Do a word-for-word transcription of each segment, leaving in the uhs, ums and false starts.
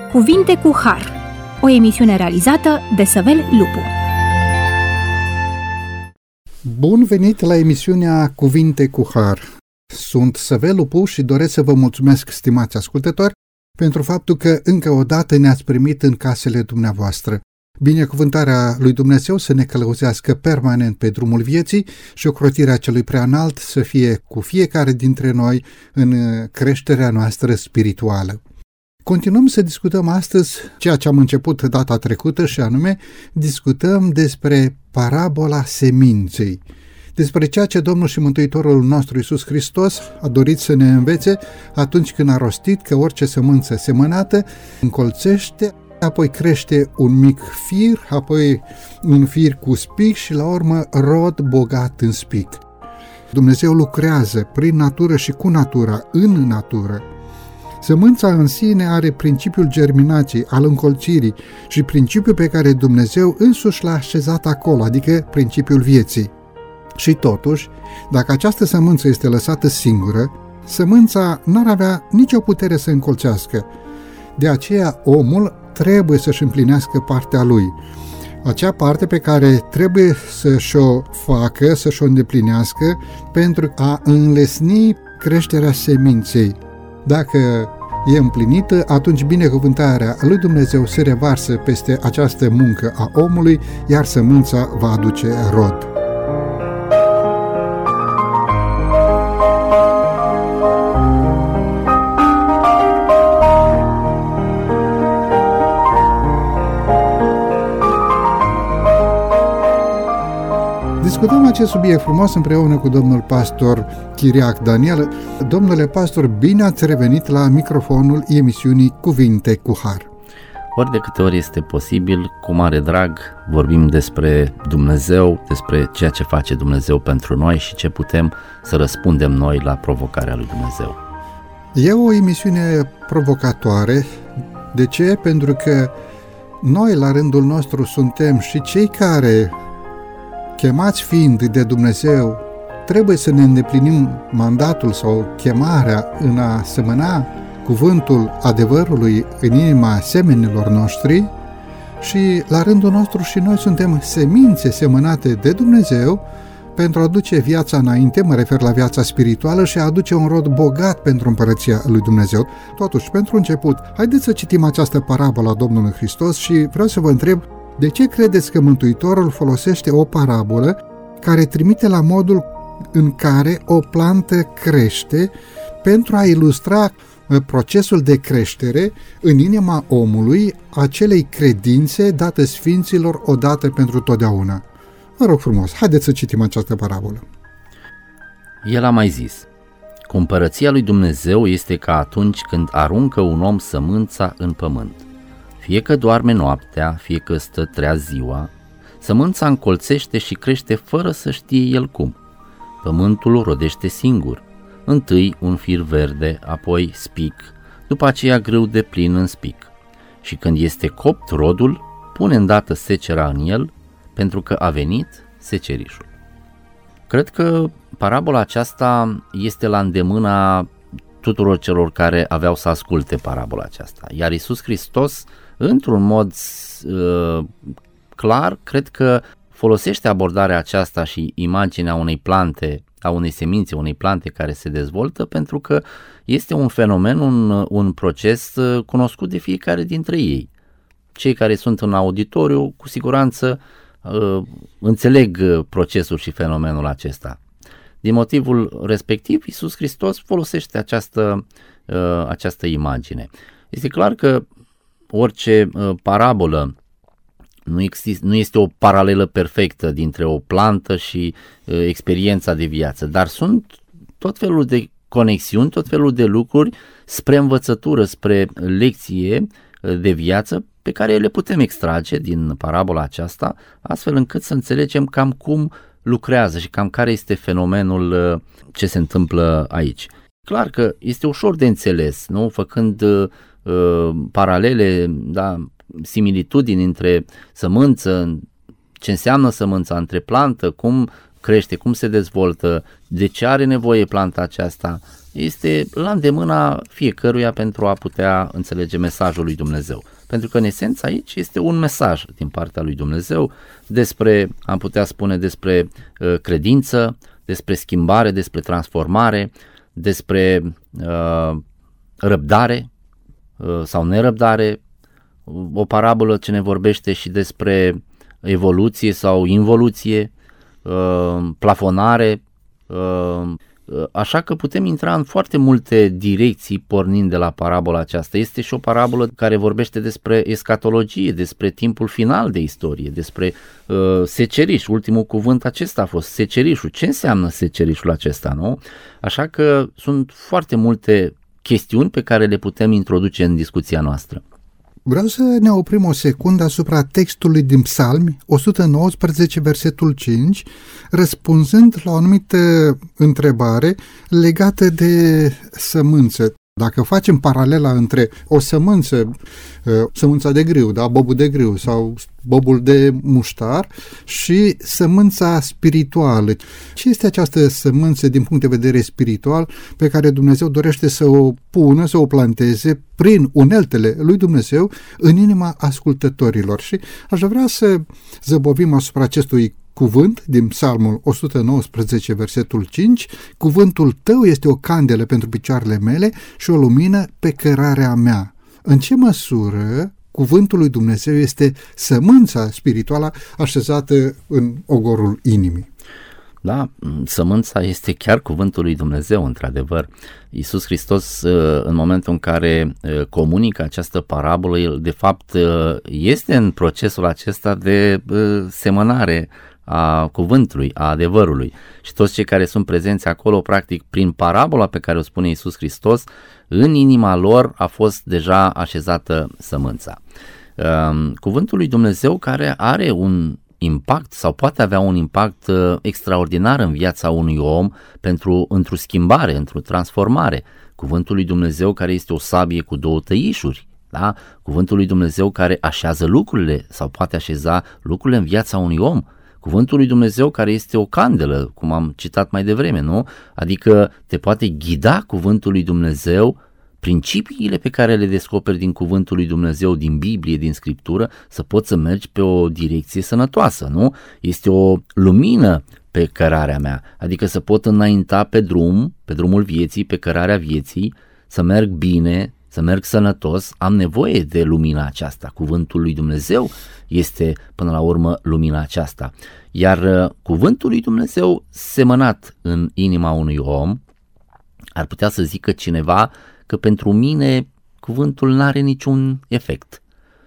Cuvinte cu Har, o emisiune realizată de Săvel Lupu. Bun venit la emisiunea Cuvinte cu Har. Sunt Săvel Lupu și doresc să vă mulțumesc, stimați ascultători, pentru faptul că încă o dată ne-ați primit în casele dumneavoastră. Binecuvântarea lui Dumnezeu să ne călăuzească permanent pe drumul vieții și ocrotirea celui preanalt să fie cu fiecare dintre noi în creșterea noastră spirituală. Continuăm să discutăm astăzi ceea ce am început data trecută și anume discutăm despre parabola seminței, despre ceea ce Domnul și Mântuitorul nostru Iisus Hristos a dorit să ne învețe atunci când a rostit că orice sămânță semănată încolțește, apoi crește un mic fir, apoi un fir cu spic și la urmă rod bogat în spic. Dumnezeu lucrează prin natură și cu natura, în natură. Sămânța în sine are principiul germinației, al încolțirii și principiul pe care Dumnezeu însuși l-a așezat acolo, adică principiul vieții. Și totuși, dacă această sămânță este lăsată singură, sămânța n-ar avea nicio putere să încolțească. De aceea, omul trebuie să-și împlinească partea lui. Acea parte pe care trebuie să-și o facă, să-și o îndeplinească pentru a înlesni creșterea seminței. Dacă e împlinită, atunci binecuvântarea lui Dumnezeu se revarsă peste această muncă a omului, iar sămânța va aduce rod. Discutăm acest subiect frumos împreună cu domnul pastor Chiriac Daniel. Domnule pastor, bine ați revenit la microfonul emisiunii Cuvinte cu Har. Ori de câte ori este posibil, cu mare drag, vorbim despre Dumnezeu, despre ceea ce face Dumnezeu pentru noi și ce putem să răspundem noi la provocarea lui Dumnezeu. E o emisiune provocatoare. De ce? Pentru că noi, la rândul nostru, suntem și cei care, chemați fiind de Dumnezeu, trebuie să ne îndeplinim mandatul sau chemarea în a semăna cuvântul adevărului în inima semenilor noștri și la rândul nostru și noi suntem semințe semănate de Dumnezeu pentru a aduce viața înainte, mă refer la viața spirituală, și a aduce un rod bogat pentru împărăția lui Dumnezeu. Totuși, pentru început, haideți să citim această parabolă a Domnului Hristos și vreau să vă întreb: de ce credeți că Mântuitorul folosește o parabolă care trimite la modul în care o plantă crește pentru a ilustra procesul de creștere în inima omului acelei credințe date sfinților odată pentru totdeauna? Vă rog frumos, haideți să citim această parabolă. El a mai zis: cu împărăția lui Dumnezeu este ca atunci când aruncă un om sămânța în pământ. Fie că doarme noaptea, fie că stă treaz ziua, sămânța încolțește și crește fără să știe el cum. Pământul rodește singur, întâi un fir verde, apoi spic, după aceea grâu de plin în spic. Și când este copt rodul, pune îndată secera în el, pentru că a venit secerișul. Cred că parabola aceasta este la îndemâna tuturor celor care aveau să asculte parabola aceasta. Iar Iisus Hristos, într-un mod uh, clar, cred că folosește abordarea aceasta și imaginea unei plante, a unei semințe, unei plante care se dezvoltă, pentru că este un fenomen, un, un proces uh, cunoscut de fiecare dintre ei. Cei care sunt în auditoriu, cu siguranță, uh, înțeleg procesul și fenomenul acesta. Din motivul respectiv, Iisus Hristos folosește această, uh, această imagine. Este clar că orice uh, parabolă nu, exist, nu este o paralelă perfectă dintre o plantă și uh, experiența de viață, dar sunt tot felul de conexiuni, tot felul de lucruri spre învățătură, spre lecție uh, de viață pe care le putem extrage din parabola aceasta, astfel încât să înțelegem cam cum lucrează și cam care este fenomenul ce se întâmplă aici. Clar că este ușor de înțeles, nu? Făcând uh, paralele, da, similitudini între sămânță, ce înseamnă sămânța, între plantă, cum crește, cum se dezvoltă, de ce are nevoie planta aceasta, este la îndemâna fiecăruia pentru a putea înțelege mesajul lui Dumnezeu. Pentru că în esență aici este un mesaj din partea lui Dumnezeu despre, am putea spune, despre uh, credință, despre schimbare, despre transformare, despre uh, răbdare uh, sau nerăbdare, o parabolă ce ne vorbește și despre evoluție sau involuție, uh, plafonare, uh, așa că putem intra în foarte multe direcții pornind de la parabola aceasta. Este și o parabolă care vorbește despre escatologie, despre timpul final de istorie, despre uh, seceriș. Ultimul cuvânt acesta a fost secerișul. Ce înseamnă secerișul acesta, nu? Așa că sunt foarte multe chestiuni pe care le putem introduce în discuția noastră. Vreau să ne oprim o secundă asupra textului din Psalmi, o sută nouăsprezece, versetul cinci, răspunzând la o anumită întrebare legată de sămânță. Dacă facem paralela între o sămânță, sămânța de grâu, da, bobul de grâu sau bobul de muștar și sămânța spirituală. Ce este această sămânță din punct de vedere spiritual pe care Dumnezeu dorește să o pună, să o planteze prin uneltele lui Dumnezeu în inima ascultătorilor? Și aș vrea să zăbovim asupra acestui cuvânt din Psalmul o sută nouăsprezece, versetul cinci, cuvântul tău este o candelă pentru picioarele mele și o lumină pe cărarea mea. În ce măsură cuvântul lui Dumnezeu este sămânța spirituală așezată în ogorul inimii? Da, sămânța este chiar cuvântul lui Dumnezeu, într-adevăr. Iisus Hristos, în momentul în care comunică această parabolă, el de fapt este în procesul acesta de semănare a cuvântului, a adevărului. Și toți cei care sunt prezenți acolo, practic, prin parabola pe care o spune Iisus Hristos, în inima lor a fost deja așezată sămânța. Cuvântul lui Dumnezeu care are un impact sau poate avea un impact extraordinar în viața unui om pentru într-o schimbare, într-o transformare. Cuvântul lui Dumnezeu care este o sabie cu două tăișuri, da? Cuvântul lui Dumnezeu care așează lucrurile sau poate așeza lucrurile în viața unui om. Cuvântul lui Dumnezeu care este o candelă, cum am citat mai devreme, nu? Adică te poate ghida cuvântul lui Dumnezeu, principiile pe care le descoperi din cuvântul lui Dumnezeu, din Biblie, din Scriptură, să poți să mergi pe o direcție sănătoasă, nu? Este o lumină pe cărarea mea, adică să pot înainta pe drum, pe drumul vieții, pe cărarea vieții, să merg bine, să merg sănătos, am nevoie de lumina aceasta. Cuvântul lui Dumnezeu este până la urmă lumina aceasta. Iar cuvântul lui Dumnezeu semănat în inima unui om, ar putea să zică cineva că pentru mine cuvântul n-are niciun efect.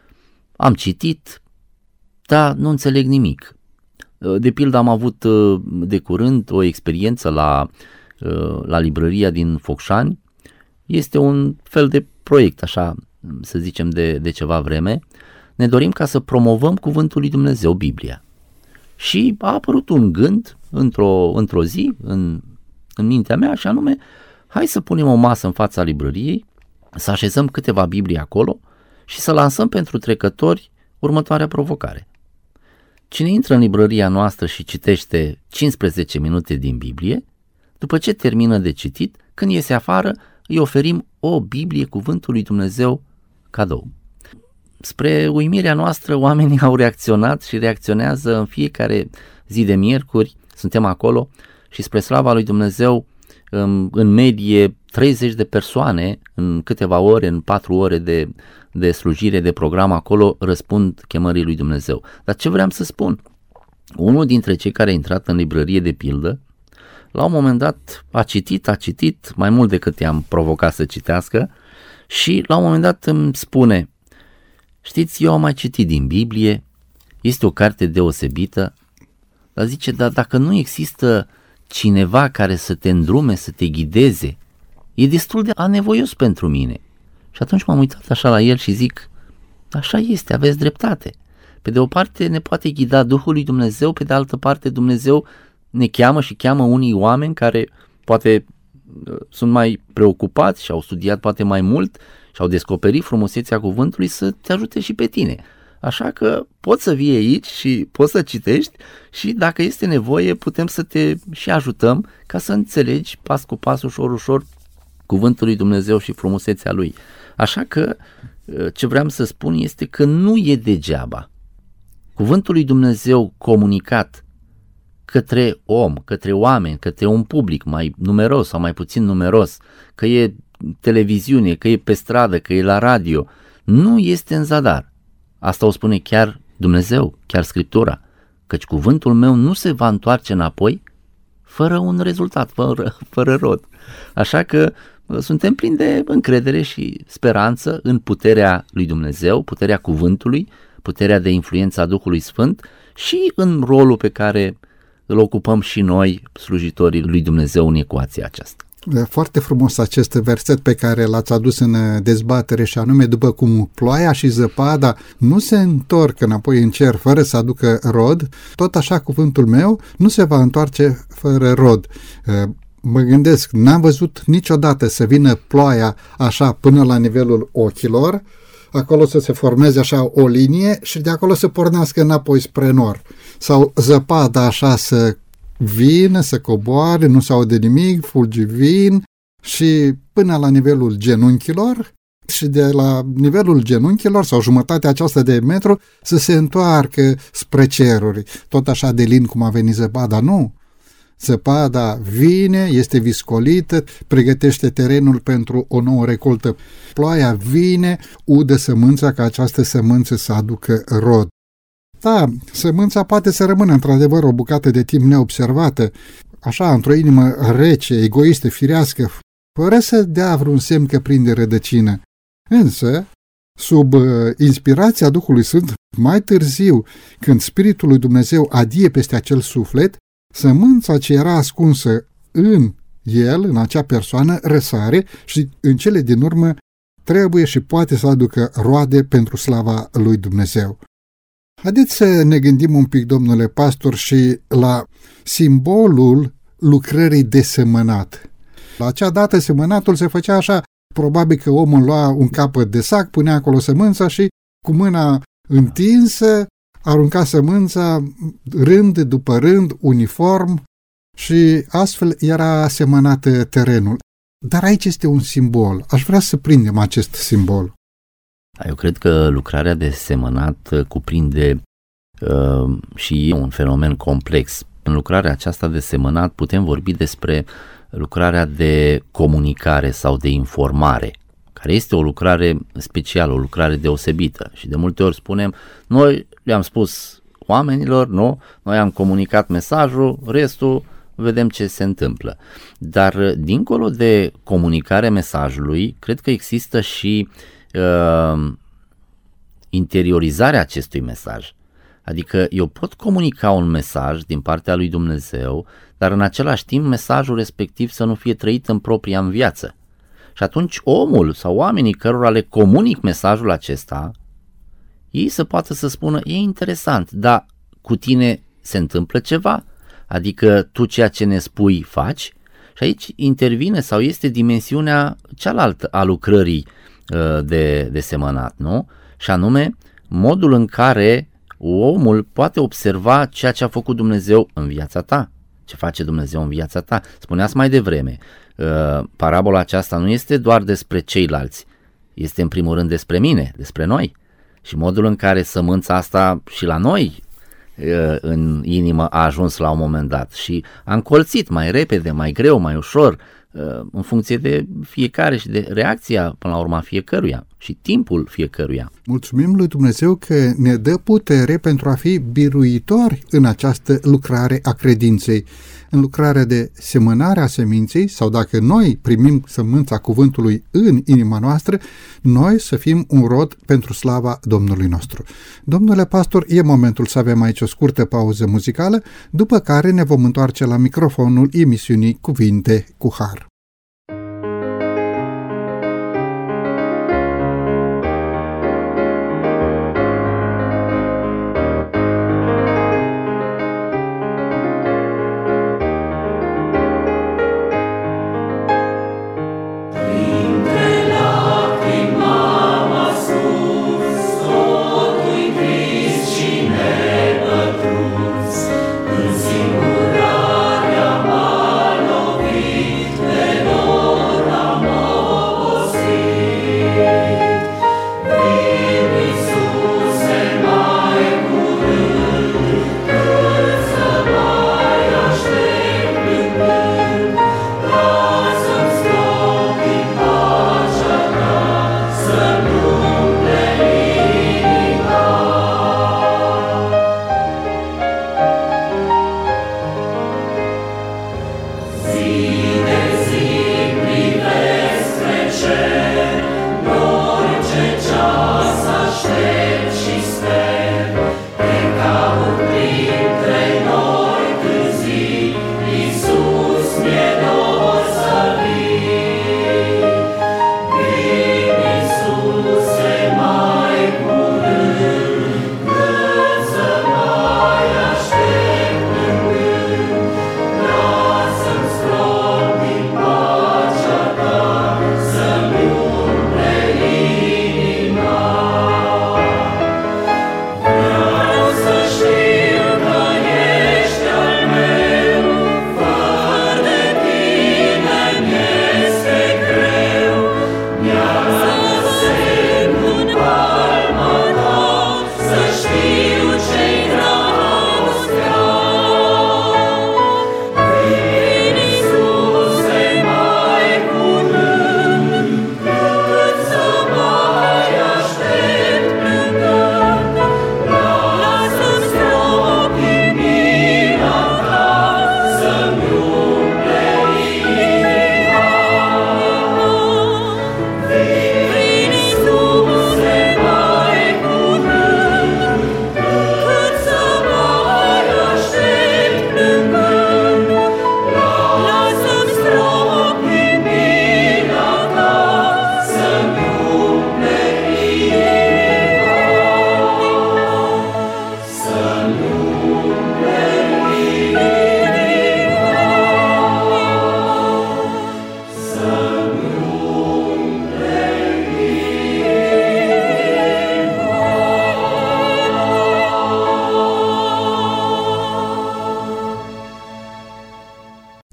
Am citit, dar nu înțeleg nimic. De pildă am avut de curând o experiență la, la librăria din Focșani. Este un fel de proiect, așa să zicem, de, de ceva vreme. Ne dorim ca să promovăm cuvântul lui Dumnezeu, Biblia. Și a apărut un gând într-o, într-o zi în, în mintea mea, și anume, hai să punem o masă în fața librăriei, să așezăm câteva Biblii acolo și să lansăm pentru trecători următoarea provocare. Cine intră în librăria noastră și citește cincisprezece minute din Biblie, după ce termină de citit, când iese afară, îi oferim o Biblie, cuvântul lui Dumnezeu, cadou. Spre uimirea noastră, oamenii au reacționat și reacționează în fiecare zi de miercuri, suntem acolo și spre slava lui Dumnezeu, în medie treizeci de persoane în câteva ore, în patru ore de, de slujire, de program acolo, răspund chemării lui Dumnezeu. Dar ce vreau să spun? Unul dintre cei care a intrat în librărie, de pildă, la un moment dat a citit, a citit mai mult decât i-am provocat să citească și la un moment dat îmi spune: știți, eu am mai citit din Biblie, este o carte deosebită, dar zice, dar dacă nu există cineva care să te îndrume, să te ghideze, e destul de anevoios pentru mine. Și atunci m-am uitat așa la el și zic, așa este, aveți dreptate. Pe de o parte ne poate ghida Duhul lui Dumnezeu, pe de altă parte Dumnezeu ne cheamă și cheamă unii oameni care poate sunt mai preocupați și au studiat poate mai mult și au descoperit frumusețea cuvântului să te ajute și pe tine. Așa că poți să vii aici și poți să citești și dacă este nevoie putem să te și ajutăm ca să înțelegi pas cu pas, ușor, ușor cuvântul lui Dumnezeu și frumusețea lui. Așa că ce vreau să spun este că nu e degeaba. Cuvântul lui Dumnezeu comunicat către om, către oameni, către un public mai numeros sau mai puțin numeros, că e televiziune, că e pe stradă, că e la radio, nu este în zadar. Asta o spune chiar Dumnezeu, chiar Scriptura, căci cuvântul meu nu se va întoarce înapoi fără un rezultat, fără, fără rod. Așa că suntem plini de încredere și speranță în puterea lui Dumnezeu, puterea cuvântului, puterea de influență a Duhului Sfânt și în rolul pe care îl ocupăm și noi, slujitorii lui Dumnezeu, în ecuația aceasta. Foarte frumos acest verset pe care l-ați adus în dezbatere și anume, după cum ploaia și zăpada nu se întorc înapoi în cer fără să aducă rod, tot așa cuvântul meu nu se va întoarce fără rod. Mă gândesc, n-am văzut niciodată să vină ploaia așa până la nivelul ochilor, acolo să se formeze așa o linie și de acolo să pornească înapoi spre nord. Sau zăpada așa să vină, să coboare, nu se aude nimic, fulgi vin și până la nivelul genunchilor și de la nivelul genunchilor sau jumătatea aceasta de metru să se întoarcă spre ceruri. Tot așa de lin cum a venit zăpada, nu. Zăpada vine, este viscolită, pregătește terenul pentru o nouă recoltă. Ploaia vine, udă sămânța ca această sămânță să aducă rod. Da, sămânța poate să rămână într-adevăr o bucată de timp neobservată, așa, într-o inimă rece, egoistă, firească, fără să dea vreun semn că prinde rădăcină. Însă, sub uh, inspirația Duhului Sfânt, mai târziu, când Spiritul lui Dumnezeu adie peste acel suflet, sămânța ce era ascunsă în el, în acea persoană, răsare și în cele din urmă trebuie și poate să aducă roade pentru slava lui Dumnezeu. Haideți să ne gândim un pic, domnule pastor, și la simbolul lucrării de semănat. La acea dată semănatul se făcea așa, probabil că omul lua un capăt de sac, punea acolo sămânța și cu mâna întinsă arunca sămânța rând după rând, uniform și astfel era semănat terenul. Dar aici este un simbol. Aș vrea să prindem acest simbol. Eu cred că lucrarea de semănat cuprinde uh, și e un fenomen complex. În lucrarea aceasta de semănat putem vorbi despre lucrarea de comunicare sau de informare, care este o lucrare specială, o lucrare deosebită. Și de multe ori spunem, noi le-am spus oamenilor, nu? Noi am comunicat mesajul, restul vedem ce se întâmplă. Dar dincolo de comunicarea mesajului, cred că există și uh, interiorizarea acestui mesaj. Adică eu pot comunica un mesaj din partea lui Dumnezeu, dar în același timp mesajul respectiv să nu fie trăit în propria în viață. Și atunci omul sau oamenii cărora le comunic mesajul acesta, ei să poată să spună, e interesant, dar cu tine se întâmplă ceva? Adică tu ceea ce ne spui faci? Și aici intervine sau este dimensiunea cealaltă a lucrării uh, de, de semănat, nu? Și anume modul în care omul poate observa ceea ce a făcut Dumnezeu în viața ta, ce face Dumnezeu în viața ta. Spuneați mai devreme, uh, parabola aceasta nu este doar despre ceilalți, este în primul rând despre mine, despre noi. Și modul în care sămânța asta și la noi uh, în inimă a ajuns la un moment dat și a încolțit mai repede, mai greu, mai ușor, uh, în funcție de fiecare și de reacția până la urmă a fiecăruia și timpul fiecăruia. Mulțumim lui Dumnezeu că ne dă putere pentru a fi biruitori în această lucrare a credinței, în lucrarea de semănare a seminței, sau dacă noi primim sămânța cuvântului în inima noastră, noi să fim un rod pentru slava Domnului nostru. Domnule pastor, e momentul să avem aici o scurtă pauză muzicală, după care ne vom întoarce la microfonul emisiunii Cuvinte cu Har. Mama sus, totul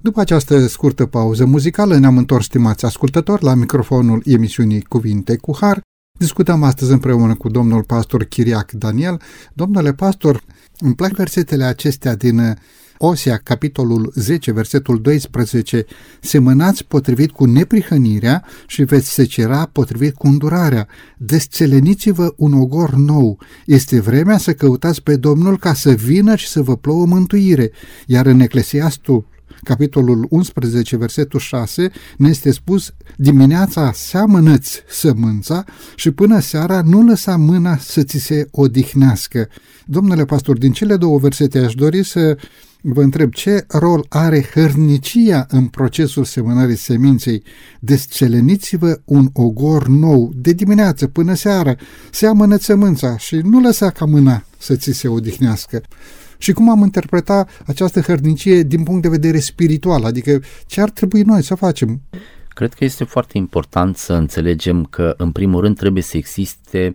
După această scurtă pauză muzicală ne-am întors, stimați ascultători, la microfonul emisiunii Cuvinte cu Har. Discutăm astăzi împreună cu domnul pastor Chiriac Daniel. Domnule pastor, îmi plac versetele acestea din Osea, capitolul zece, versetul doisprezece. Semănați potrivit cu neprihănirea și veți secera potrivit cu îndurarea. Desțeleniți-vă un ogor nou. Este vremea să căutați pe Domnul ca să vină și să vă plouă mântuire. Iar în Eclesiastul, capitolul unsprezece, versetul șase, ne este spus: dimineața seamănă-ți sămânța și până seara nu lăsa mâna să ți se odihnească. Domnule pastor, din cele două versete aș dori să vă întreb ce rol are hărnicia în procesul semănării seminței. Desțeleniți-vă un ogor nou, de dimineață până seara, seamănă-ți sămânța și nu lăsa ca mâna să ți se odihnească. Și cum am interpretat această hărnicie din punct de vedere spiritual, adică ce ar trebui noi să facem? Cred că este foarte important să înțelegem că, în primul rând, trebuie să existe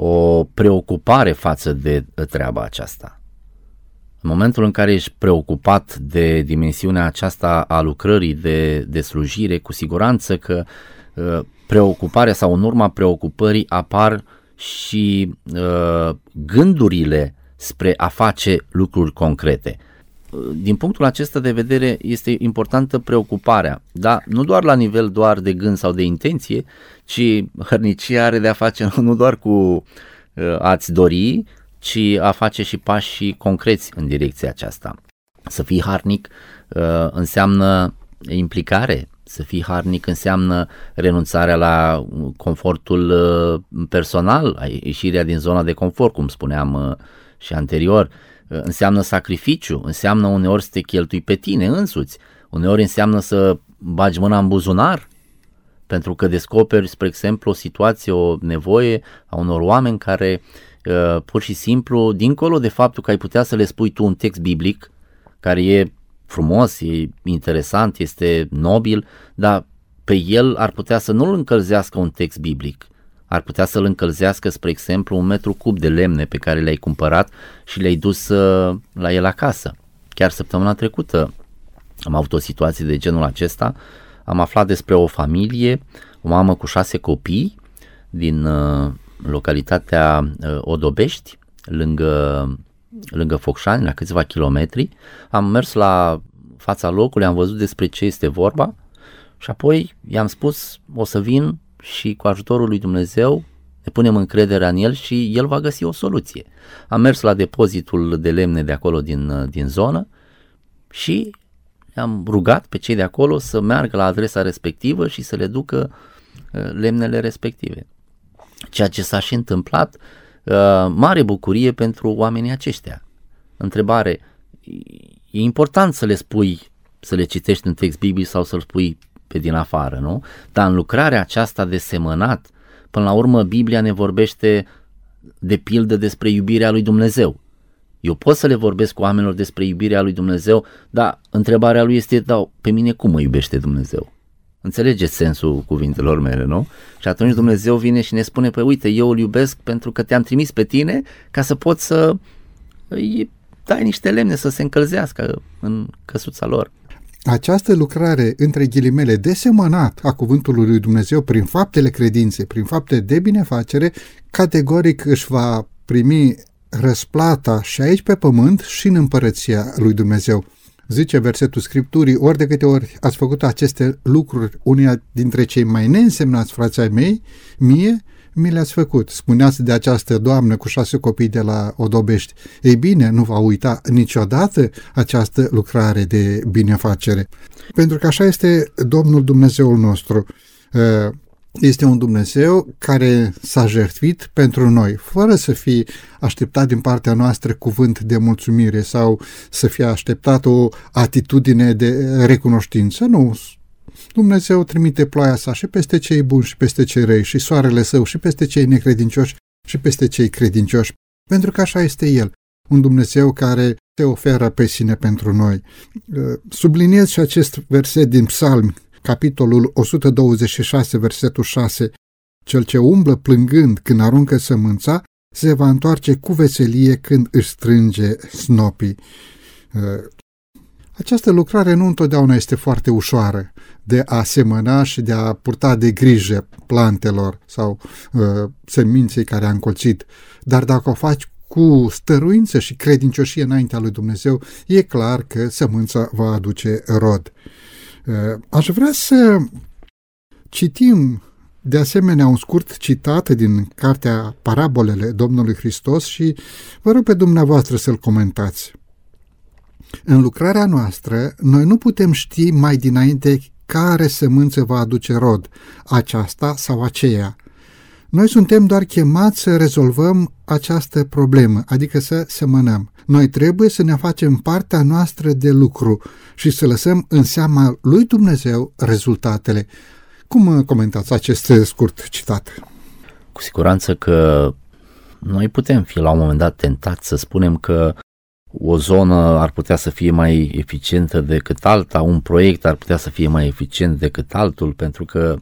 o preocupare față de treaba aceasta. În momentul în care ești preocupat de dimensiunea aceasta a lucrării de, de slujire, cu siguranță că uh, preocuparea sau în urma preocupării apar și uh, gândurile spre a face lucruri concrete. Din punctul acesta de vedere este importantă preocuparea, dar nu doar la nivel doar de gând sau de intenție, ci hărnicia are de a face nu doar cu uh, a-ți dori, ci a face și pași concreți în direcția aceasta. Să fii harnic uh, înseamnă implicare, să fii harnic înseamnă renunțarea la confortul uh, personal, ieșirea din zona de confort, cum spuneam uh, și anterior, uh, înseamnă sacrificiu, înseamnă uneori să te cheltui pe tine însuți, uneori înseamnă să bagi mâna în buzunar, pentru că descoperi, spre exemplu, o situație, o nevoie a unor oameni care Uh, pur și simplu, dincolo de faptul că ai putea să le spui tu un text biblic care e frumos, e interesant, este nobil, dar pe el ar putea să nu-l încălzească un text biblic, ar putea să-l încălzească, spre exemplu, un metru cub de lemne pe care le-ai cumpărat și le-ai dus uh, la el acasă. Chiar săptămâna trecută am avut o situație de genul acesta, am aflat despre o familie, o mamă cu șase copii din uh, localitatea uh, Odobești, lângă, lângă Focșani, la câțiva kilometri. Am mers la fața locului, am văzut despre ce este vorba și apoi i-am spus: o să vin și cu ajutorul lui Dumnezeu ne punem încrederea în el și el va găsi o soluție. Am mers la depozitul de lemne de acolo din, din zonă și i-am rugat pe cei de acolo să meargă la adresa respectivă și să le ducă uh, lemnele respective. Ceea ce s-a și întâmplat, uh, mare bucurie pentru oamenii aceștia. Întrebare: e important să le spui, să le citești în text biblic sau să-l spui pe din afară, nu? Dar în lucrarea aceasta de semănat, până la urmă Biblia ne vorbește de pildă despre iubirea lui Dumnezeu. Eu pot să le vorbesc cu oamenilor despre iubirea lui Dumnezeu, dar întrebarea lui este: da, pe mine cum mă iubește Dumnezeu? Înțelegeți sensul cuvintelor mele, nu? Și atunci Dumnezeu vine și ne spune: păi uite, eu îl iubesc pentru că te-am trimis pe tine ca să pot să îi dai niște lemne să se încălzească în căsuța lor. Această lucrare, între ghilimele, de semănat a cuvântului lui Dumnezeu prin faptele credinței, prin fapte de binefacere, categoric își va primi răsplata și aici pe pământ și în împărăția lui Dumnezeu. Zice versetul Scripturii: ori de câte ori ați făcut aceste lucruri unia dintre cei mai neînsemnați frații ai mei, mie mi le-ați făcut. Spuneați de această doamnă cu șase copii de la Odobești. Ei bine, nu va uita niciodată această lucrare de binefacere. Pentru că așa este Domnul Dumnezeul nostru. Este un Dumnezeu care s-a jertfit pentru noi, fără să fie așteptat din partea noastră cuvânt de mulțumire sau să fie așteptat o atitudine de recunoștință. Nu, Dumnezeu trimite ploaia sa și peste cei buni și peste cei răi și soarele său și peste cei necredincioși și peste cei credincioși, pentru că așa este El, un Dumnezeu care se oferă pe sine pentru noi. Subliniez și acest verset din Psalmi, capitolul o sută douăzeci și șase, versetul șase. Cel ce umblă plângând când aruncă sămânța, se va întoarce cu veselie când își strânge snopii. Această lucrare nu întotdeauna este foarte ușoară de a semăna și de a purta de grijă plantelor sau uh, seminței care a încolțit, dar dacă o faci cu stăruință și credincioșie înaintea lui Dumnezeu, e clar că sămânța va aduce rod. Uh, aș vrea să citim de asemenea un scurt citat din cartea Parabolele Domnului Hristos și vă rog pe dumneavoastră să-l comentați. În lucrarea noastră, noi nu putem ști mai dinainte care sămânță va aduce rod, aceasta sau aceea. Noi suntem doar chemați să rezolvăm această problemă, adică să semănăm. Noi trebuie să ne facem partea noastră de lucru și să lăsăm în seama lui Dumnezeu rezultatele. Cum comentați acest scurt citat? Cu siguranță că noi putem fi la un moment dat tentați să spunem că o zonă ar putea să fie mai eficientă decât alta, un proiect ar putea să fie mai eficient decât altul, pentru că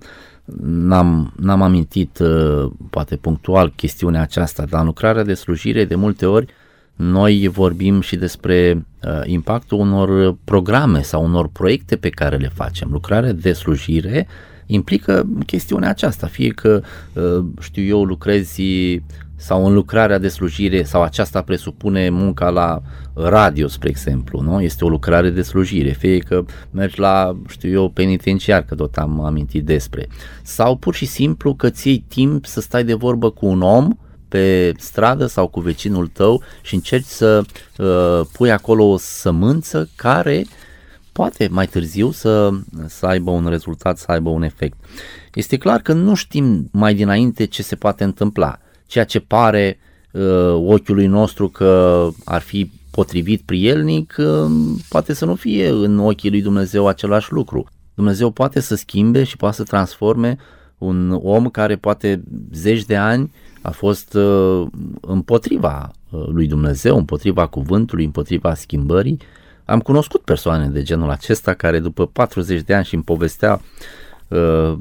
n-am, n-am amintit poate punctual chestiunea aceasta, dar în lucrarea de slujire de multe ori noi vorbim și despre uh, impactul unor programe sau unor proiecte pe care le facem. Lucrarea de slujire implică chestiunea aceasta, fie că, uh, știu eu, lucrezi sau în lucrarea de slujire sau aceasta presupune munca la radio, spre exemplu, nu? Este o lucrare de slujire, fie că mergi la, știu eu, penitenciar, că tot am amintit despre, sau pur și simplu că ți iei timp să stai de vorbă cu un om pe stradă sau cu vecinul tău și încerci să uh, pui acolo o sămânță care poate mai târziu să, să aibă un rezultat, să aibă un efect. Este clar că nu știm mai dinainte ce se poate întâmpla. Ceea ce pare uh, ochiului nostru că ar fi potrivit, prielnic, uh, poate să nu fie în ochii lui Dumnezeu același lucru. Dumnezeu poate să schimbe și poate să transforme un om care poate zeci de ani a fost uh, împotriva uh, lui Dumnezeu, împotriva cuvântului, împotriva schimbării. Am cunoscut persoane de genul acesta care după patruzeci de ani și îmi povestea uh,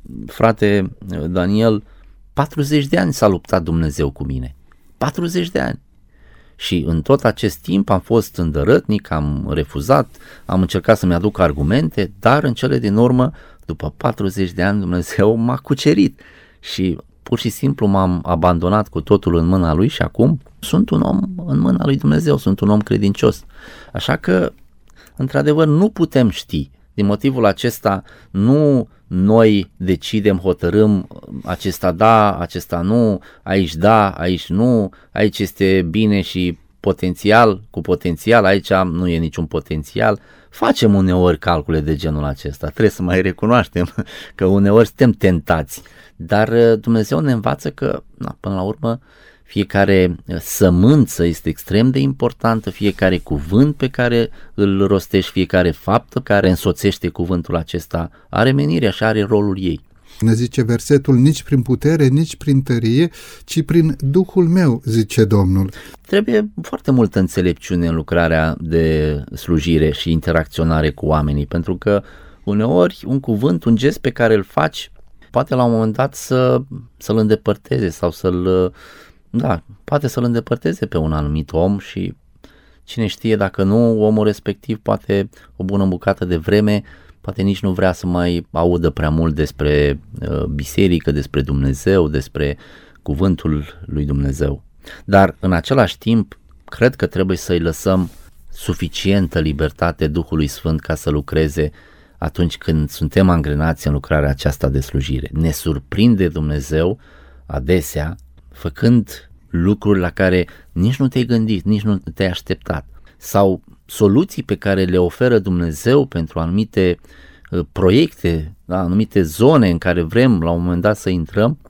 frate Daniel, patruzeci de ani s-a luptat Dumnezeu cu mine, patruzeci de ani. Și în tot acest timp am fost îndărătnic, am refuzat, am încercat să-mi aduc argumente, dar în cele din urmă, după patruzeci de ani, Dumnezeu m-a cucerit și pur și simplu m-am abandonat cu totul în mâna Lui și acum sunt un om în mâna Lui Dumnezeu, sunt un om credincios. Așa că, într-adevăr, nu putem ști. Din motivul acesta, nu noi decidem, hotărâm acesta da, acesta nu, aici da, aici nu, aici este bine și potențial cu potențial, aici nu e niciun potențial. Facem uneori calcule de genul acesta, trebuie să mai recunoaștem că uneori suntem tentați, dar Dumnezeu ne învață că, na, până la urmă, fiecare sămânță este extrem de importantă, fiecare cuvânt pe care îl rostești, fiecare faptă care însoțește cuvântul acesta are menirea și are rolul ei. Ne zice versetul, nici prin putere, nici prin tărie, ci prin Duhul meu, zice Domnul. Trebuie foarte multă înțelepciune în lucrarea de slujire și interacționare cu oamenii, pentru că uneori un cuvânt, un gest pe care îl faci, poate la un moment dat să, să-l îndepărteze sau să-l, da, poate să-l îndepărteze pe un anumit om și cine știe dacă nu, omul respectiv poate o bună bucată de vreme poate nici nu vrea să mai audă prea mult despre uh, biserică, despre Dumnezeu, despre cuvântul lui Dumnezeu. Dar în același timp, cred că trebuie să-i lăsăm suficientă libertate Duhului Sfânt ca să lucreze atunci când suntem angrenați în lucrarea aceasta de slujire. Ne surprinde Dumnezeu adesea făcând lucruri la care nici nu te-ai gândit, nici nu te-ai așteptat. Sau soluții pe care le oferă Dumnezeu pentru anumite uh, proiecte, da, anumite zone în care vrem la un moment dat să intrăm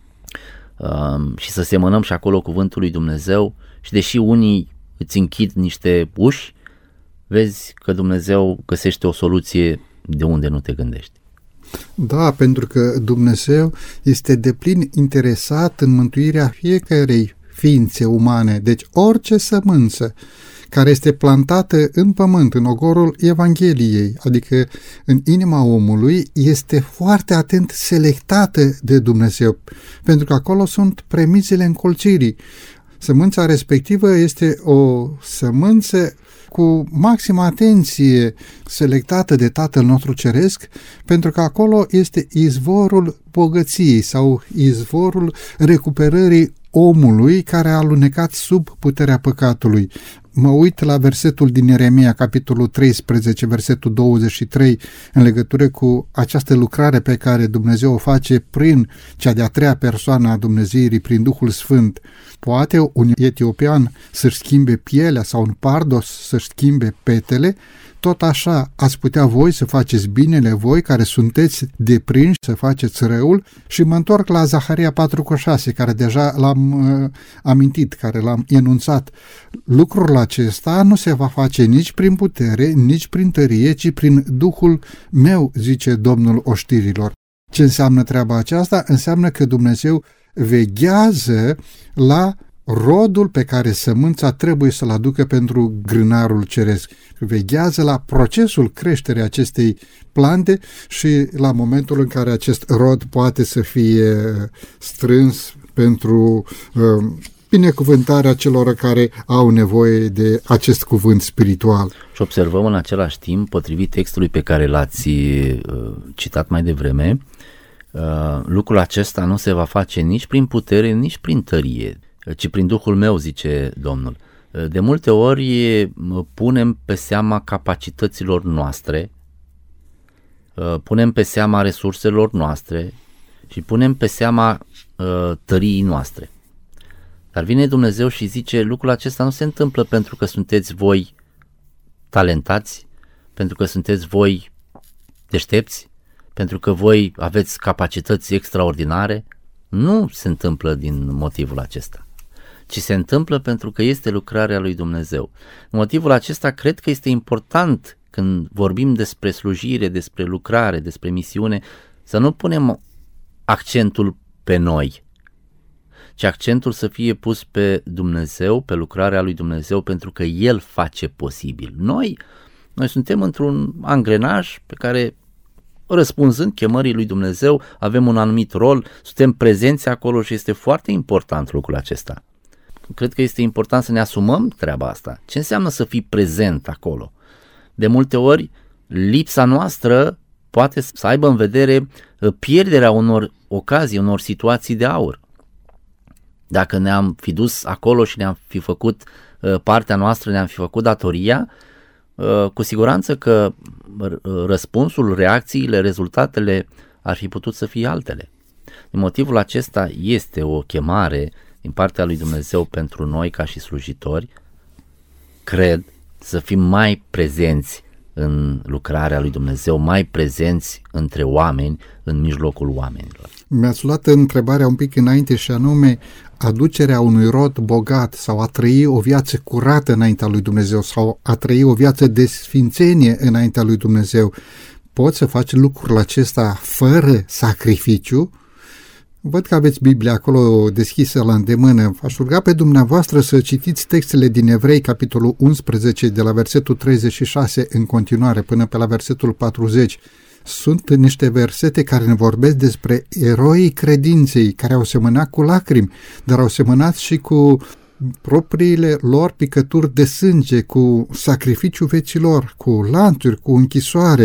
uh, și să semănăm și acolo cuvântul lui Dumnezeu și deși unii îți închid niște uși, vezi că Dumnezeu găsește o soluție de unde nu te gândești. Da, pentru că Dumnezeu este deplin interesat în mântuirea fiecărei ființe umane, deci orice sămânță care este plantată în pământ, în ogorul Evangheliei, adică în inima omului, este foarte atent selectată de Dumnezeu, pentru că acolo sunt premizele încolțirii. Sămânța respectivă este o sămânță cu maximă atenție selectată de Tatăl nostru Ceresc, pentru că acolo este izvorul bogăției sau izvorul recuperării omului care a alunecat sub puterea păcatului. Mă uit la versetul din Ieremia, capitolul treisprezece, versetul douăzeci și trei, în legătură cu această lucrare pe care Dumnezeu o face prin cea de-a treia persoană a Dumnezeirii, prin Duhul Sfânt. Poate un etiopian să-și schimbe pielea sau un pardos să-și schimbe petele, tot așa ați putea voi să faceți binele, voi care sunteți deprinși să faceți răul. Și mă întorc la Zaharia patru cu șase, care deja l-am uh, amintit, care l-am enunțat. Lucrul acesta nu se va face nici prin putere, nici prin tărie, ci prin Duhul meu, zice Domnul oștirilor. Ce înseamnă treaba aceasta? Înseamnă că Dumnezeu veghează la rodul pe care sămânța trebuie să-l aducă pentru grânarul ceresc. Veghează la procesul creșterii acestei plante și la momentul în care acest rod poate să fie strâns pentru uh, binecuvântarea celor care au nevoie de acest cuvânt spiritual. Și observăm în același timp, potrivit textului pe care l-ați uh, citat mai devreme, uh, lucrul acesta nu se va face nici prin putere, nici prin tărie, ci prin Duhul meu, zice Domnul. De multe ori punem pe seama capacităților noastre, punem pe seama resurselor noastre și punem pe seama tăriei noastre. Dar vine Dumnezeu și zice, lucrul acesta nu se întâmplă pentru că sunteți voi talentați, pentru că sunteți voi deștepți, pentru că voi aveți capacități extraordinare. Nu se întâmplă din motivul acesta, ci se întâmplă pentru că este lucrarea lui Dumnezeu. Motivul acesta cred că este important când vorbim despre slujire, despre lucrare, despre misiune, să nu punem accentul pe noi, ci accentul să fie pus pe Dumnezeu, pe lucrarea lui Dumnezeu, pentru că El face posibil. Noi, noi suntem într-un angrenaj pe care, răspunzând chemării lui Dumnezeu, avem un anumit rol, suntem prezenți acolo și este foarte important lucrul acesta. Cred că este important să ne asumăm treaba asta. Ce înseamnă să fii prezent acolo? De multe ori, lipsa noastră poate să aibă în vedere pierderea unor ocazii, unor situații de aur. Dacă ne-am fi dus acolo și ne-am fi făcut partea noastră, ne-am fi făcut datoria, cu siguranță că răspunsul, reacțiile, rezultatele ar fi putut să fie altele. Din motivul acesta este o chemare din partea lui Dumnezeu pentru noi ca și slujitori, cred, să fim mai prezenți în lucrarea lui Dumnezeu, mai prezenți între oameni, în mijlocul oamenilor. Mi-ați luat întrebarea un pic înainte și anume aducerea unui rod bogat sau a trăi o viață curată înaintea lui Dumnezeu sau a trăi o viață de sfințenie înaintea lui Dumnezeu. Poți să faci lucrul acesta fără sacrificiu? Văd că aveți Biblia acolo deschisă la îndemână. V-aș ruga pe dumneavoastră să citiți textele din Evrei, capitolul unsprezece, de la versetul treizeci și șase în continuare până pe la versetul patruzeci. Sunt niște versete care ne vorbesc despre eroii credinței, care au semănat cu lacrimi, dar au semănat și cu propriile lor picături de sânge, cu sacrificiul vieților, cu lanțuri, cu închisoare.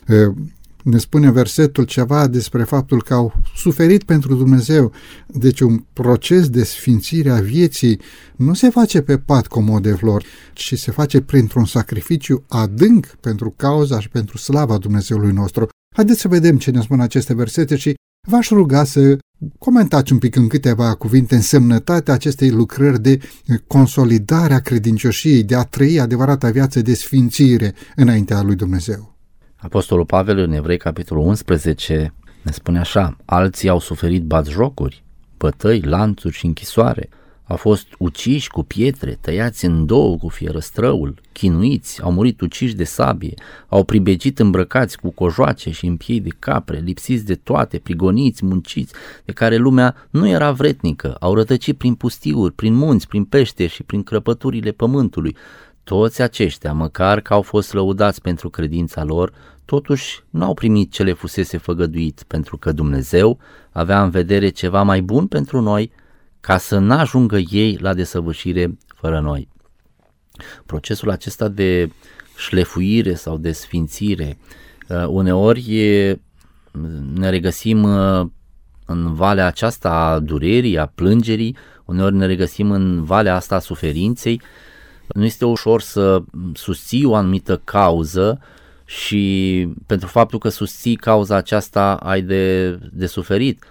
Ne spune versetul ceva despre faptul că au suferit pentru Dumnezeu. Deci un proces de sfințire a vieții nu se face pe pat comod de flori, ci se face printr-un sacrificiu adânc pentru cauza și pentru slava Dumnezeului nostru. Haideți să vedem ce ne spun aceste versete și v-aș ruga să comentați un pic în câteva cuvinte însemnătatea acestei lucrări de consolidare a credincioșiei, de a trăi adevărata viață de sfințire înaintea lui Dumnezeu. Apostolul Pavel în Evrei, capitolul unsprezece, ne spune așa: alții au suferit batjocuri, bătăi, lanțuri și închisoare, au fost uciși cu pietre, tăiați în două cu fierăstrăul, chinuiți, au murit uciși de sabie, au pribegit îmbrăcați cu cojoace și în piei de capre, lipsiți de toate, prigoniți, munciți, de care lumea nu era vretnică, au rătăcit prin pustiuri, prin munți, prin pește și prin crăpăturile pământului. Toți aceștia, măcar că au fost lăudați pentru credința lor, totuși n-au primit ce le fusese făgăduit, pentru că Dumnezeu avea în vedere ceva mai bun pentru noi, ca să n-ajungă ei la desăvârșire fără noi. Procesul acesta de șlefuire sau de sfințire, uneori e, ne regăsim în valea aceasta a durerii, a plângerii, uneori ne regăsim în valea asta a suferinței. Nu este ușor să susții o anumită cauză și pentru faptul că susții cauza aceasta ai de, de suferit.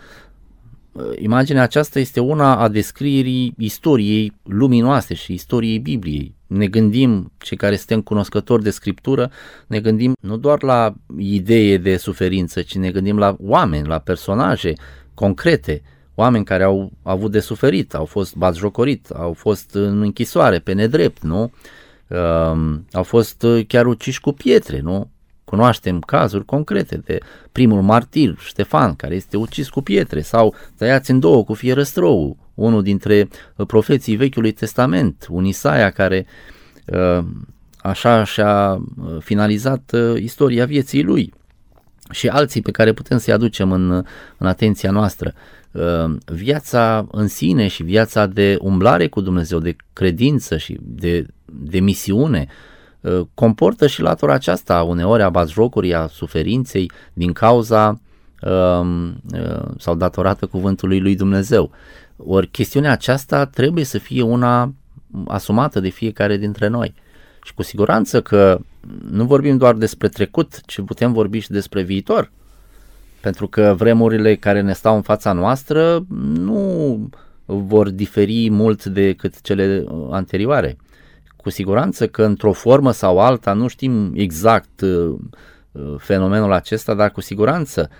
Imaginea aceasta este una a descrierii istoriei luminoase și istoriei Bibliei. Ne gândim, cei care suntem cunoscători de Scriptură, ne gândim nu doar la idee de suferință, ci ne gândim la oameni, la personaje concrete, oameni care au avut de suferit, au fost batjocorit, au fost în închisoare pe nedrept, nu? Uh, au fost chiar uciși cu pietre, nu? Cunoaștem cazuri concrete de primul martir, Ștefan, care este ucis cu pietre sau tăiați în două cu fierăstrău, unul dintre profeții Vechiului Testament, un Isaia care uh, așa și-a finalizat uh, istoria vieții lui, și alții pe care putem să-i aducem în, în atenția noastră. Uh, viața în sine și viața de umblare cu Dumnezeu, de credință și de, de misiune, uh, comportă și latura aceasta uneori a batjocurii, a suferinței din cauza uh, uh, sau datorată cuvântului lui Dumnezeu. Ori chestiunea aceasta trebuie să fie una asumată de fiecare dintre noi. Și cu siguranță că nu vorbim doar despre trecut, ci putem vorbi și despre viitor. Pentru că vremurile care ne stau în fața noastră nu vor diferi mult decât cele anterioare. Cu siguranță că într-o formă sau alta, nu știm exact fenomenul acesta, dar cu siguranță,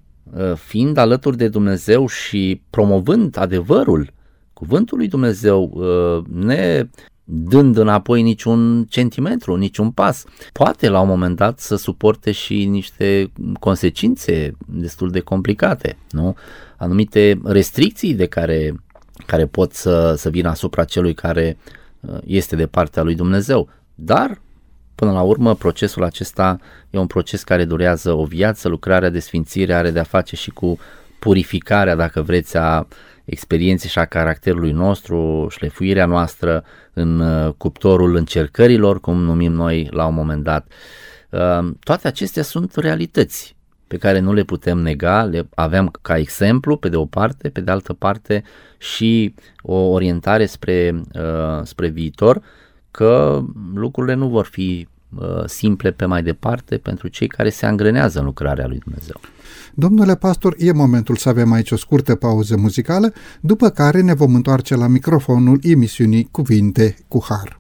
fiind alături de Dumnezeu și promovând adevărul, cuvântul lui Dumnezeu, ne dând înapoi niciun centimetru, niciun pas, poate la un moment dat să suporte și niște consecințe destul de complicate, nu? Anumite restricții de care, care pot să, să vină asupra celui care este de partea lui Dumnezeu. Dar, până la urmă, procesul acesta e un proces care durează o viață. Lucrarea de sfințire are de-a face și cu purificarea, dacă vreți, a experienței și a caracterului nostru, șlefuirea noastră în cuptorul încercărilor, cum numim noi la un moment dat. Toate acestea sunt realități pe care nu le putem nega, le avem ca exemplu pe de o parte, pe de altă parte și o orientare spre, spre viitor, că lucrurile nu vor fi simple pe mai departe pentru cei care se angrenează în lucrarea lui Dumnezeu. Domnule pastor, e momentul să avem aici o scurtă pauză muzicală, după care ne vom întoarce la microfonul emisiunii Cuvinte cu Har.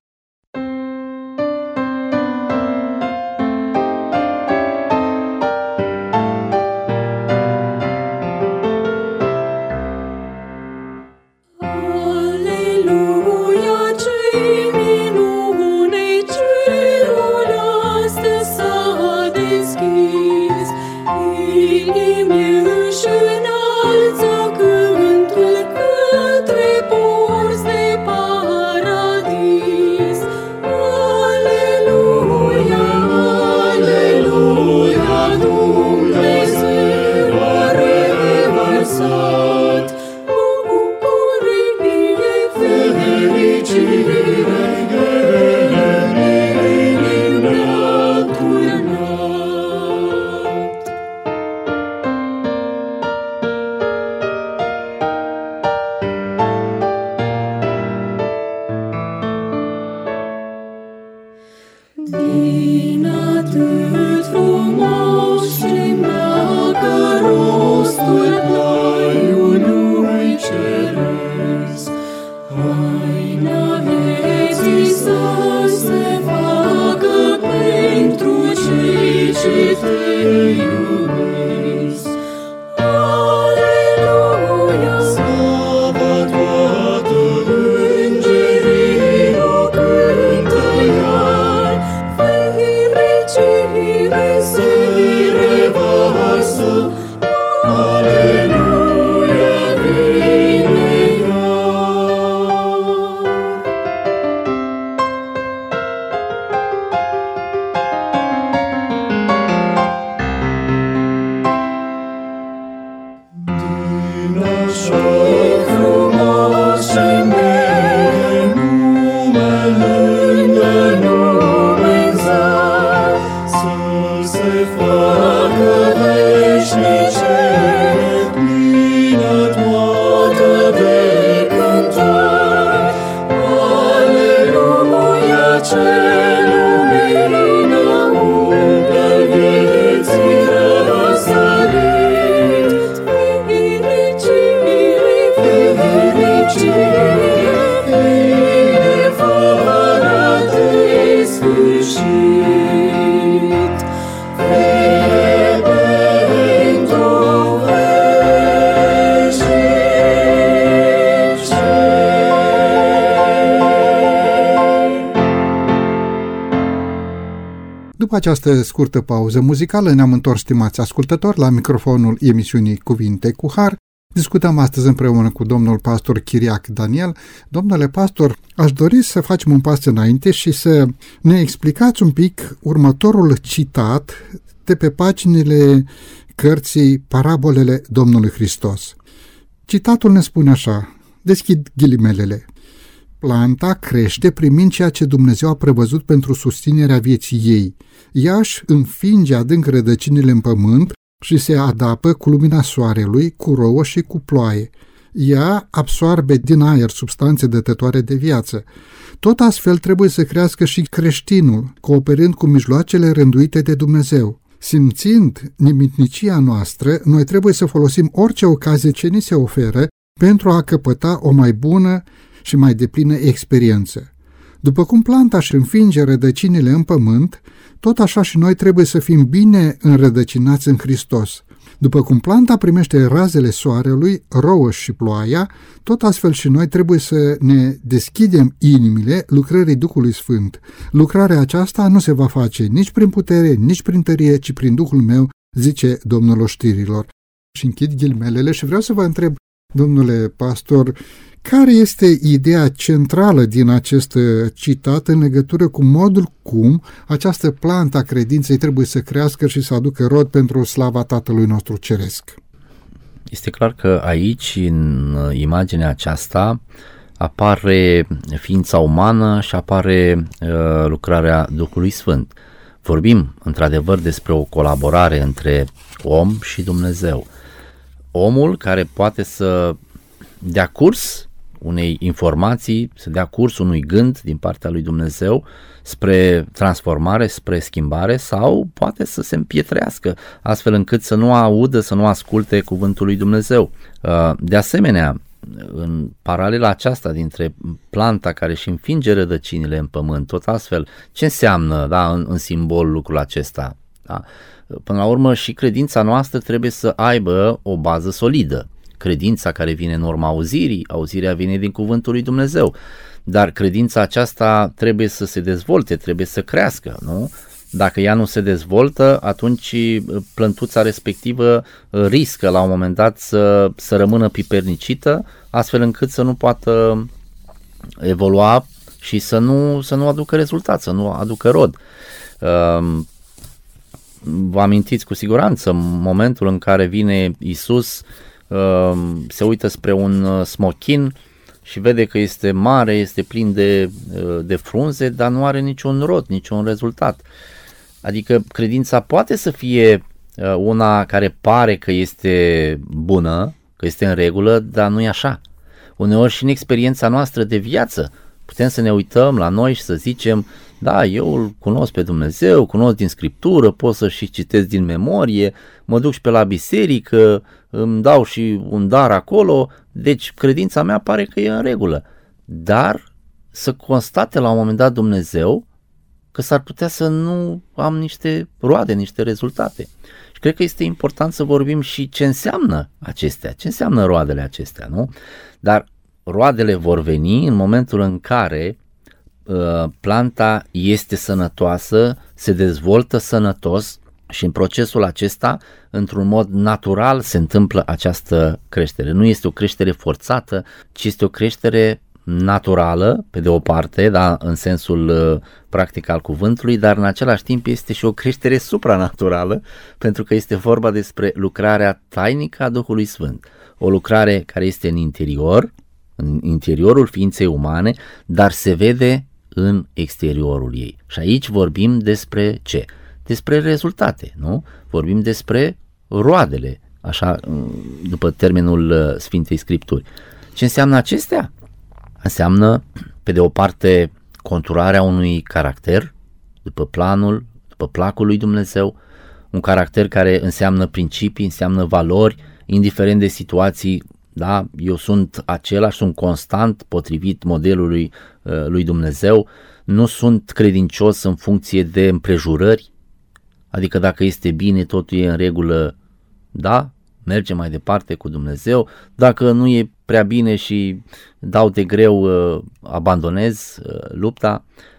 După această scurtă pauză muzicală ne-am întors, stimați ascultători, la microfonul emisiunii Cuvinte cu Har. Discutăm astăzi împreună cu domnul pastor Chiriac Daniel. Domnule pastor, aș dori să facem un pas înainte și să ne explicați un pic următorul citat de pe paginile cărții Parabolele Domnului Hristos. Citatul ne spune așa, deschid ghilimelele: planta crește primind ceea ce Dumnezeu a prevăzut pentru susținerea vieții ei. Ea își înfinge adânc rădăcinile în pământ și se adapă cu lumina soarelui, cu rouă și cu ploaie. Ea absoarbe din aer substanțe dătătoare de viață. Tot astfel trebuie să crească și creștinul, cooperând cu mijloacele rânduite de Dumnezeu. Simțind nimitnicia noastră, noi trebuie să folosim orice ocazie ce ni se oferă pentru a căpăta o mai bună și mai deplină experiență. După cum planta își înfinge rădăcinile în pământ, tot așa și noi trebuie să fim bine înrădăcinați în Hristos. După cum planta primește razele soarelui, rouă și ploaia, tot astfel și noi trebuie să ne deschidem inimile lucrării Duhului Sfânt. Lucrarea aceasta nu se va face nici prin putere, nici prin tărie, ci prin Duhul meu, zice Domnul oștirilor. Și închid ghilmelele și vreau să vă întreb, domnule pastor, care este ideea centrală din acest citat în legătură cu modul cum această plantă a credinței trebuie să crească și să aducă rod pentru slava Tatălui nostru Ceresc? Este clar că aici, în imaginea aceasta, apare ființa umană și apare uh, lucrarea Duhului Sfânt. Vorbim, într-adevăr, despre o colaborare între om și Dumnezeu. Omul care poate să dea curs unei informații, să dea curs unui gând din partea lui Dumnezeu spre transformare, spre schimbare, sau poate să se împietrească, astfel încât să nu audă, să nu asculte cuvântul lui Dumnezeu. De asemenea, în paralela aceasta dintre planta care își înfinge rădăcinile în pământ, tot astfel, ce înseamnă, da, în, în simbol lucrul acesta? Da? Până la urmă și credința noastră trebuie să aibă o bază solidă. Credința care vine în urma auzirii, auzirea vine din cuvântul lui Dumnezeu, dar credința aceasta trebuie să se dezvolte, trebuie să crească, nu? Dacă ea nu se dezvoltă, atunci plântuța respectivă riscă la un moment dat să, să rămână pipernicită, astfel încât să nu poată evolua și să nu, să nu aducă rezultat, să nu aducă rod. Vă amintiți cu siguranță momentul în care vine Iisus, se uită spre un smochin și vede că este mare, este plin de, de frunze, dar nu are niciun rod, niciun rezultat. Adică credința poate să fie una care pare că este bună, că este în regulă, dar nu e așa. Uneori și în experiența noastră de viață putem să ne uităm la noi și să zicem: da, eu îl cunosc pe Dumnezeu, cunosc din Scriptură, pot să și citesc din memorie, mă duc și pe la biserică, îmi dau și un dar acolo, deci credința mea pare că e în regulă. Dar să constate la un moment dat Dumnezeu că s-ar putea să nu am niște roade, niște rezultate. Și cred că este important să vorbim și ce înseamnă acestea, ce înseamnă roadele acestea, nu? Dar roadele vor veni în momentul în care uh, planta este sănătoasă, se dezvoltă sănătos și în procesul acesta, într-un mod natural, se întâmplă această creștere. Nu este o creștere forțată, ci este o creștere naturală, pe de o parte, da, în sensul uh, practic al cuvântului, dar în același timp este și o creștere supranaturală, pentru că este vorba despre lucrarea tainică a Duhului Sfânt. O lucrare care este în interior, în interiorul ființei umane, dar se vede în exteriorul ei. Și aici vorbim despre ce? Despre rezultate, nu? Vorbim despre roadele, așa, după termenul Sfintei Scripturi. Ce înseamnă acestea? Înseamnă, pe de o parte, conturarea unui caracter, după planul, după placul lui Dumnezeu, un caracter care înseamnă principii, înseamnă valori, indiferent de situații. Da, eu sunt același, sunt constant potrivit modelului uh, lui Dumnezeu, nu sunt credincios în funcție de împrejurări, adică dacă este bine, totul e în regulă, da, mergem mai departe cu Dumnezeu, dacă nu e prea bine și dau de greu, uh, abandonez uh, lupta,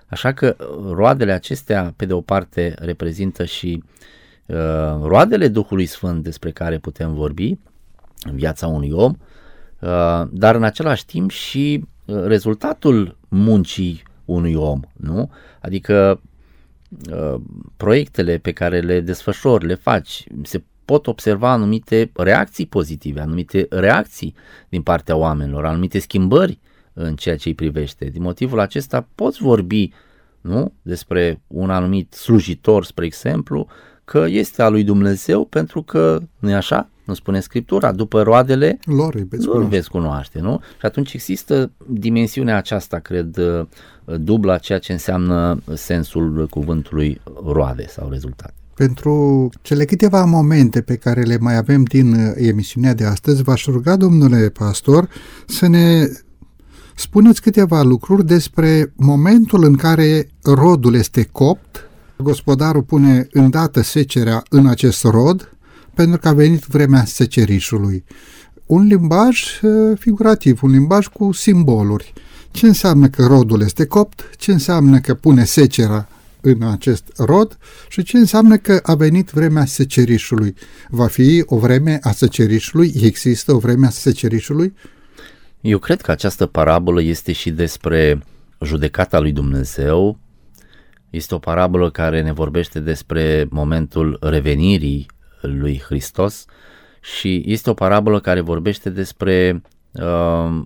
Așa că roadele acestea, pe de o parte, reprezintă și uh, roadele Duhului Sfânt despre care putem vorbi în viața unui om, uh, dar în același timp și uh, rezultatul muncii unui om, nu? Adică uh, proiectele pe care le desfășori, le faci, se pot observa anumite reacții pozitive, anumite reacții din partea oamenilor, anumite schimbări în ceea ce îi privește. Din motivul acesta poți vorbi, nu, despre un anumit slujitor, spre exemplu, că este al lui Dumnezeu pentru că, nu-i așa? Nu spune Scriptura, după roadele lor îi veți cunoaște. veți cunoaște, nu? Și atunci există dimensiunea aceasta, cred, dublă, ceea ce înseamnă sensul cuvântului roade sau rezultate. Pentru cele câteva momente pe care le mai avem din emisiunea de astăzi, v-aș ruga, domnule pastor, să ne spuneți câteva lucruri despre momentul în care rodul este copt, gospodarul pune îndată secerea în acest rod, pentru că a venit vremea secerișului. Un limbaj figurativ, un limbaj cu simboluri. Ce înseamnă că rodul este copt, ce înseamnă că pune secera în acest rod și ce înseamnă că a venit vremea secerișului. Va fi o vreme a secerișului? Există o vreme a secerișului? Eu cred că această parabolă este și despre judecata lui Dumnezeu. Este o parabolă care ne vorbește despre momentul revenirii lui Hristos și este o parabolă care vorbește despre uh,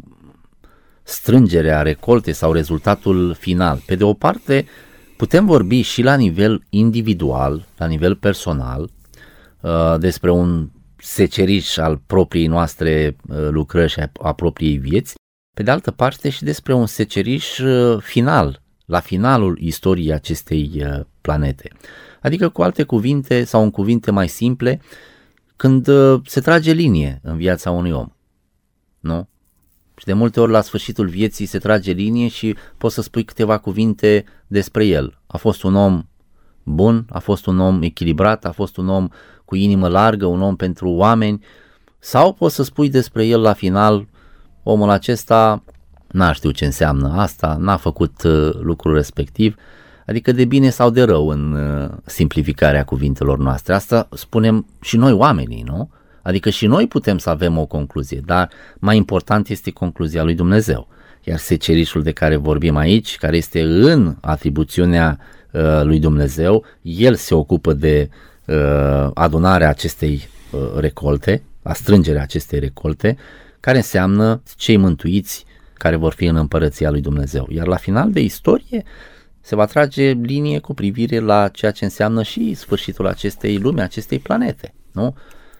strângerea recoltei sau rezultatul final. Pe de o parte, putem vorbi și la nivel individual, la nivel personal, uh, despre un seceriș al propriei noastre uh, lucrări și a, a propriei vieți, pe de altă parte și despre un seceriș uh, final, la finalul istoriei acestei uh, planete. Adică, cu alte cuvinte sau în cuvinte mai simple, când uh, se trage linie în viața unui om, nu? Și de multe ori la sfârșitul vieții se trage linie și poți să spui câteva cuvinte despre el. A fost un om bun, a fost un om echilibrat, a fost un om cu inimă largă, un om pentru oameni, sau poți să spui despre el la final, omul acesta n-a știut ce înseamnă asta, n-a făcut uh, lucrul respectiv, adică de bine sau de rău în uh, simplificarea cuvintelor noastre. Asta spunem și noi oamenii, nu? Adică și noi putem să avem o concluzie, dar mai important este concluzia lui Dumnezeu. Iar secerișul de care vorbim aici, care este în atribuțiunea uh, lui Dumnezeu, el se ocupă de uh, adunarea acestei uh, recolte, a strângerea acestei recolte, care înseamnă cei mântuiți care vor fi în împărăția lui Dumnezeu. Iar la final de istorie se va trage linie cu privire la ceea ce înseamnă și sfârșitul acestei lumi, acestei planete, nu?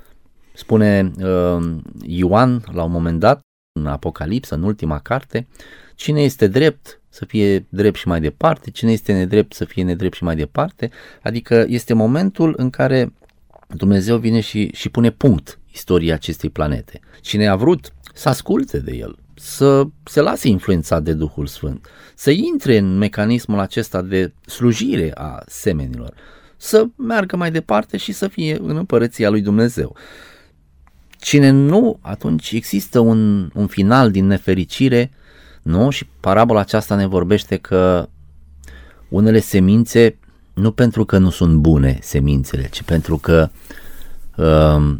Spune uh, Ioan la un moment dat, în Apocalipsă, în ultima carte, cine este drept să fie drept și mai departe, cine este nedrept să fie nedrept și mai departe, adică este momentul în care Dumnezeu vine și, și pune punct istoriei acestei planete. Cine a vrut să asculte de el, să se lase influențat de Duhul Sfânt, să intre în mecanismul acesta de slujire a semenilor, să meargă mai departe și să fie în împărăția lui Dumnezeu. Cine nu, atunci există un, un final din nefericire, nu? Și parabola aceasta ne vorbește că unele semințe, nu pentru că nu sunt bune semințele, ci pentru că uh,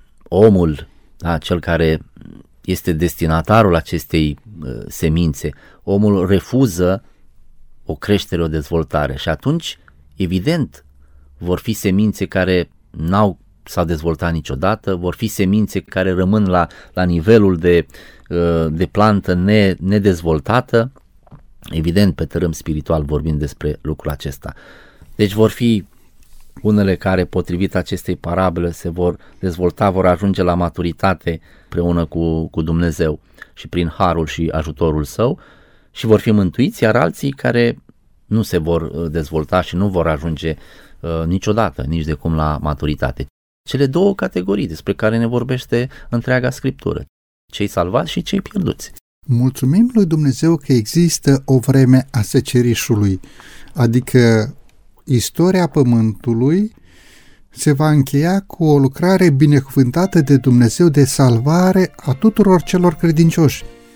omul, da, cel care este destinatarul acestei uh, semințe, omul refuză o creștere, o dezvoltare și atunci, evident, vor fi semințe care n-au s-au dezvoltat niciodată, vor fi semințe care rămân la, la nivelul de, de plantă ne, nedezvoltată, evident pe tărâm spiritual vorbim despre lucrul acesta. Deci vor fi unele care, potrivit acestei parabole, se vor dezvolta, vor ajunge la maturitate împreună cu, cu Dumnezeu și prin harul și ajutorul său și vor fi mântuiți, iar alții care nu se vor dezvolta și nu vor ajunge uh, niciodată, nici de cum la maturitate. Cele două categorii despre care ne vorbește întreaga Scriptură, cei salvați și cei pierduți. Mulțumim lui Dumnezeu că există o vreme a secerișului, adică istoria pământului se va încheia cu o lucrare binecuvântată de Dumnezeu de salvare a tuturor celor credincioși.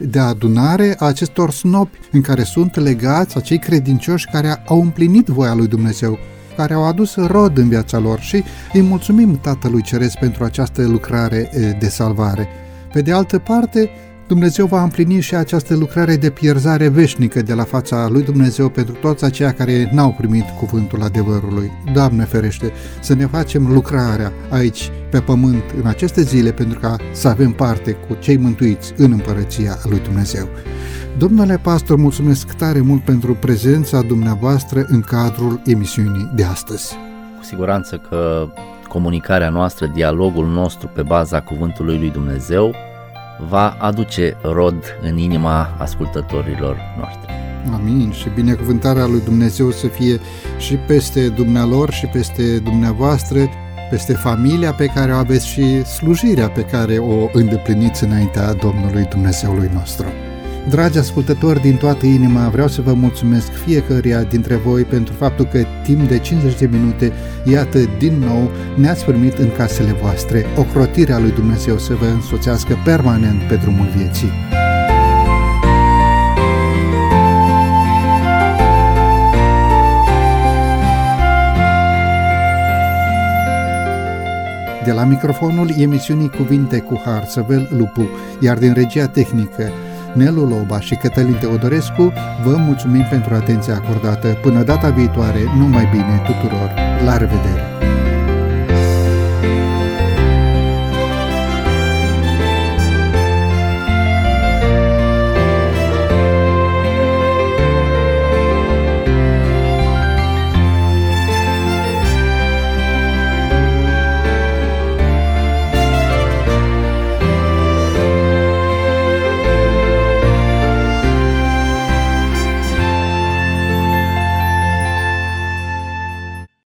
de adunare a acestor snopi în care sunt legați acei credincioși care au împlinit voia lui Dumnezeu, care au adus rod în viața lor și îi mulțumim Tatălui Ceresc pentru această lucrare de salvare. Pe de altă parte, Dumnezeu va împlini și această lucrare de pierzare veșnică de la fața lui Dumnezeu pentru toți aceia care n-au primit cuvântul adevărului. Doamne ferește, să ne facem lucrarea aici, pe pământ, în aceste zile, pentru ca să avem parte cu cei mântuiți în împărăția lui Dumnezeu. Domnule pastor, mulțumesc tare mult pentru prezența dumneavoastră în cadrul emisiunii de astăzi. Cu siguranță că comunicarea noastră, dialogul nostru pe baza cuvântului lui Dumnezeu va aduce rod în inima ascultătorilor noștri. Amin. Și binecuvântarea lui Dumnezeu să fie și peste dumnealor și peste dumneavoastră, peste familia pe care o aveți și slujirea pe care o îndepliniți înaintea Domnului Dumnezeului nostru. Dragi ascultători, din toată inima vreau să vă mulțumesc fiecăruia dintre voi pentru faptul că timp de cincizeci de minute, iată, din nou ne-ați primit în casele voastre. Ocrotirea lui Dumnezeu să vă însoțească permanent pe drumul vieții. De la microfonul emisiunii Cuvinte cu Har, Săvel Lupu, iar din regia tehnică Nelu Loba și Cătălin Teodorescu, vă mulțumim pentru atenția acordată. Până data viitoare, numai bine tuturor! La revedere!